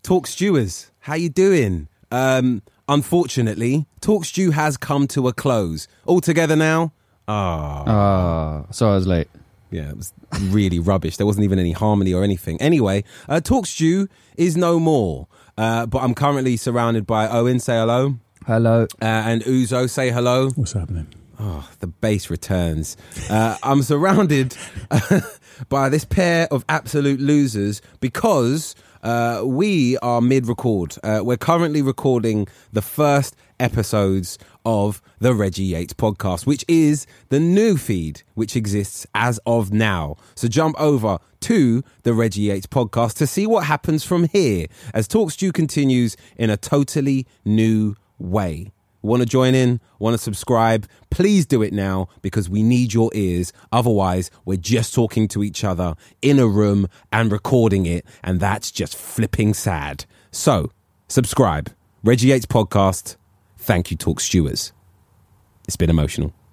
Talk Stewards, how you doing? Unfortunately, Talk Stew has come to a close. All together now? So I was late. Yeah, it was really rubbish. There wasn't even any harmony or anything. Anyway, Talk Stew is no more. But I'm currently surrounded by Owen, say hello. Hello. And Uzo, say hello. What's happening? Oh, the bass returns. I'm surrounded by this pair of absolute losers because we are mid-record. We're currently recording the first episodes of the Reggie Yates podcast, which is the new feed which exists as of now. So jump over to the Reggie Yates podcast to see what happens from here as Talk Stew continues in a totally new way. Want to join in? Want to subscribe? Please do it now because we need your ears. Otherwise, we're just talking to each other in a room and recording it, and that's just flipping sad. So, subscribe. Reggie Yates podcast. Thank you, Talk Stewards. It's been emotional.